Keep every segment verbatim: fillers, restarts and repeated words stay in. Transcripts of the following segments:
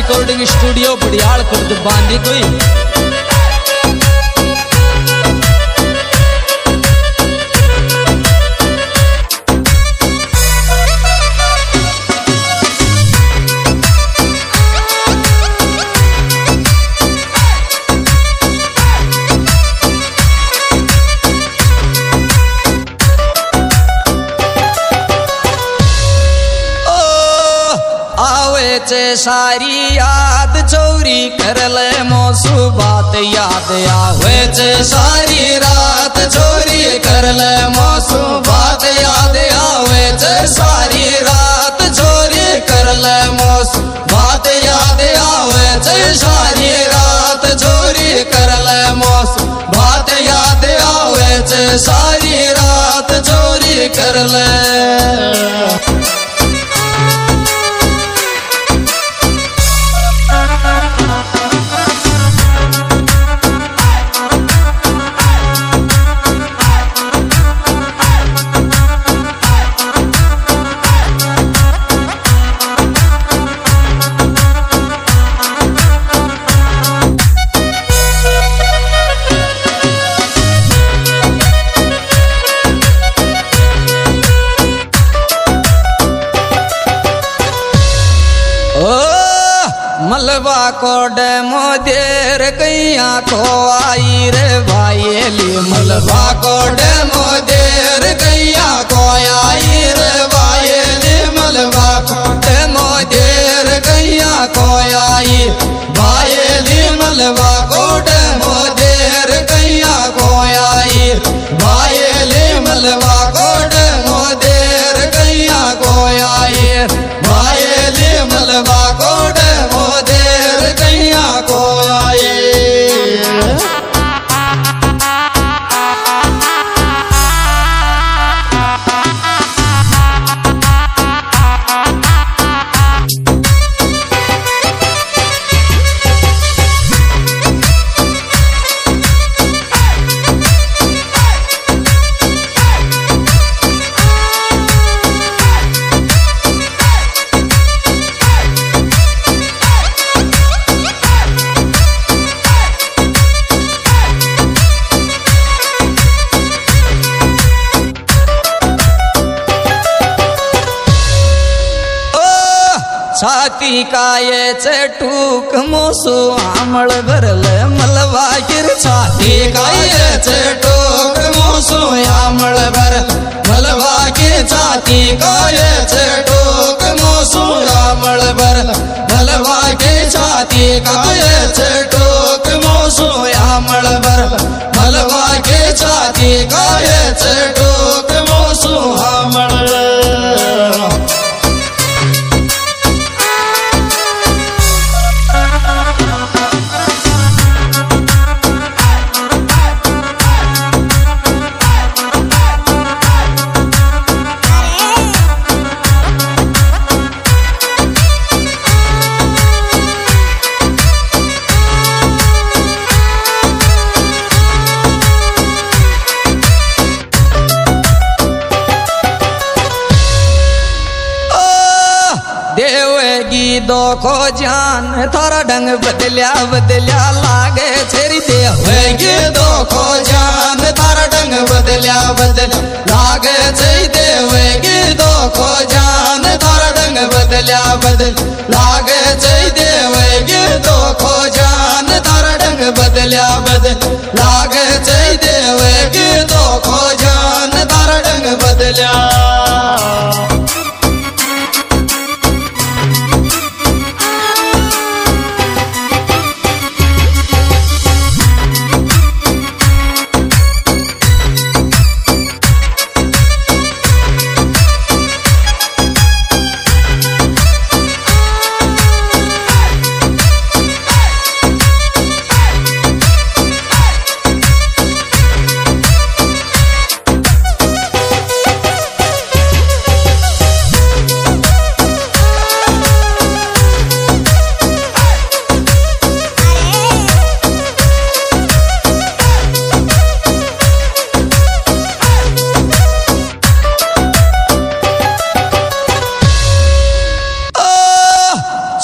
Recording studio बड़ियाल खुर्द बांधी कोई। सारी याद चोरी कर ले मोसू बात याद आवे चे सारी रात चोरी कर ले मोसू बात याद आवे चे सारी रात चोरी कर ले मोसू बात याद आवे चे सारी रात चोरी कर ले मोसू बात याद आवे चे सारी रात चोरी कर ले। मलबा को डेमो देर कैया को आई रे भाईली मलबा को डेमो देर कैया को आई रे भाईली मलबा को डेमो देर कैया को आई भाईली मलबा को डेमो देर कैया को आई भाईली मलबा को डेमो देर कैया को आई भाईली मलबा को डेमो देर कैया को आए। छाती का ये चटूक मोसू आमल भरल मलबा गिर छाती का ये चटूक मोसू आमल भर मलबा की छाती का ये चटूक मोसू आमल भर मलबा की छाती का ये चटूक मोसू आमल भर मलबा की छाती का ये चटूक मोसू आमल। दो को जान थारा ढंग बदलिया बदलिया लागे छेरी देवेगी दो को जान थारा ढंग बदलिया बदल लागे छे देवेगी दो को जान थारा ढंग बदलिया बदल लागे छे देवेगी दो को जान थारा ढंग बदलिया बदल लागे छे देवेगी दो को जान थारा ढंग बदलिया।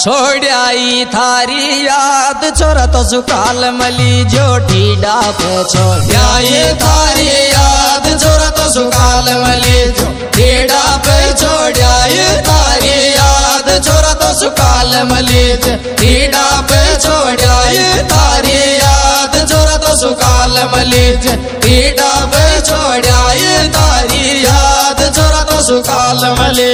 छोड़ाई थारी याद छोरा तो सुकाल मली जो ठीडा पे छोड़ाई थारी याद छोरा तो सुकाल मली जो ठीडा पे छोड़ाई थारी याद छोरा तो सुकाल मली ठीडा पे छोड़ाई थारी याद छोरा तो सुकाल मली ठीडा पे छोड़ाई थारी याद छोरा तो सुकाल मली।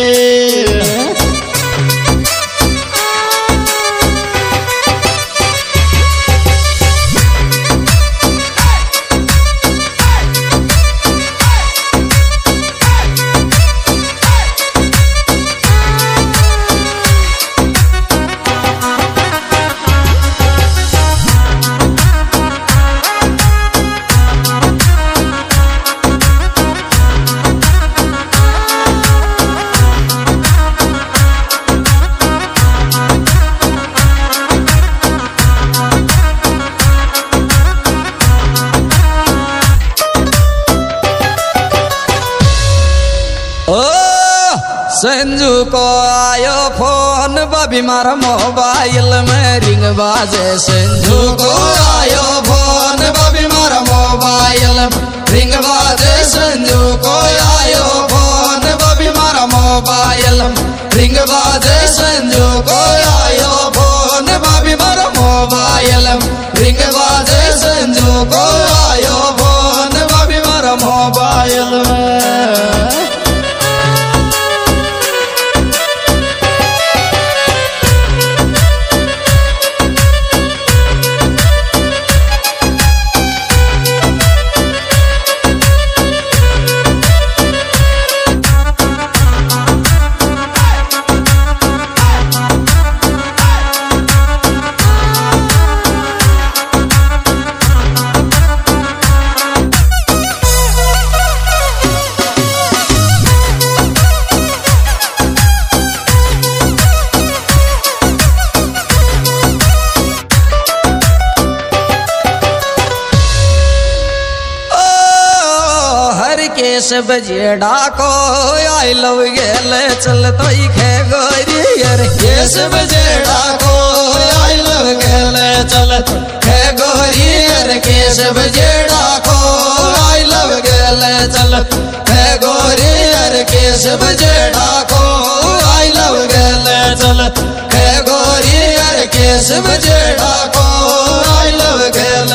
संजू को आयो फोन बबी मारा मोबाइल में रिंग बाजे। संजू को आयो फोन बबी मारा मोबाइल में रिंग बाजे। संजू को आयो फोन बबी मारा मोबाइल में रिंग बाजे। संजू को आयो फोन बबी मारा मोबाइल में रिंग बाजे। संजू को आयो फोन बबी मारा मोबाइल में। केस बजेड़ा को आई लव गेल चल तो खे गोरी अरे केस बजेड़ा को आई लव गेल चल खे गोरी अरे केस बजेड़ा को आई लव गेल चल खे गोरी अरे केस बजेड़ा को आई लव गेल चल खे गोरी अरे केस बजेड़ा को आई लव गेल।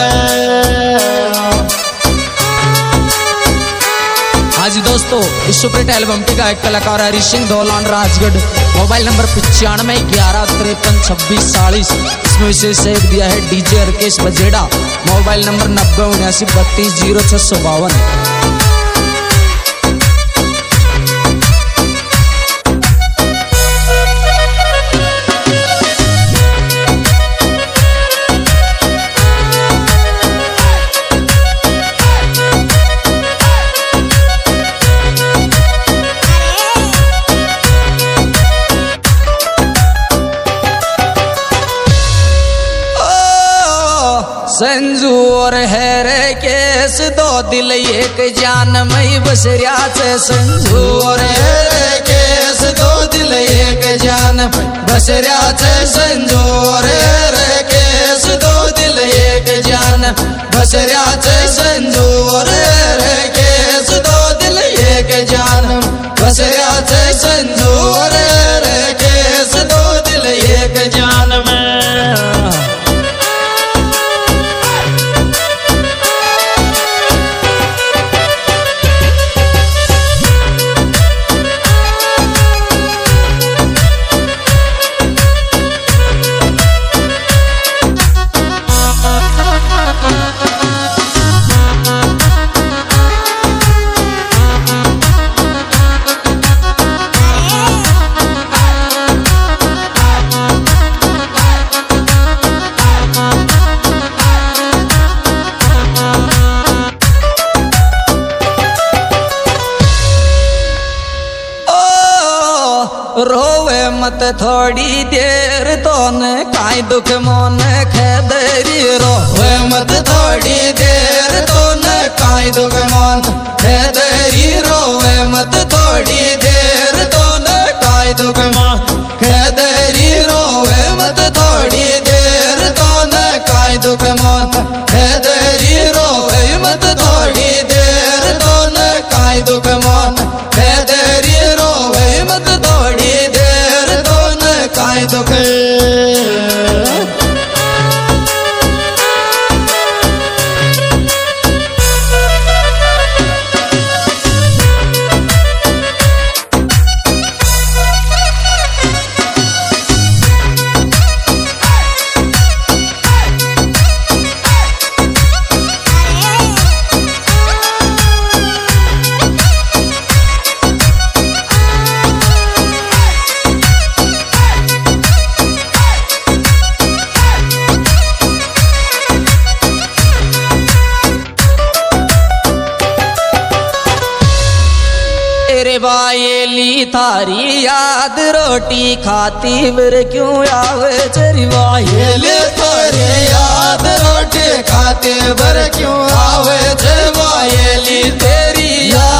आज दोस्तों इस सुपरहिट एल्बम के गायक कलाकार हरीश सिंह धौलान राजगढ़। मोबाइल नंबर पचानवे ग्यारह तिरपन छब्बीस चालीस। इसमें विशेष सहयोग दिया है DJ Harkesh Bajeda. Mobile number नब्बे उन्यासी बत्तीस जीरो छह सौ बावन। संजू और हैरे केस दो दिल एक जान मई बसरिया से। संजू और हैरे केस दो दिल एक जान बसरिया से। संजू और हैरे केस दो दिल एक जान बसरिया से। संजू और हैरे केस दो दिल एक जान बसरिया से। संजू और हैरे केस दो दिल एक जान में। रोवे मत थोड़ी देर तो न काई दुख मोन खेदरी। रोवे मत थोड़ी देर तो न काई दुख मोन खेदरी। रोवे मत थोड़ी देर तो न काई दुख मोन खेदरी। रो रे वायेली थारी याद रोटी खाती बर क्यों आवे चरी वायेली थारी याद रोटी खाती बर क्यों आवे चरी वायेली तेरी याद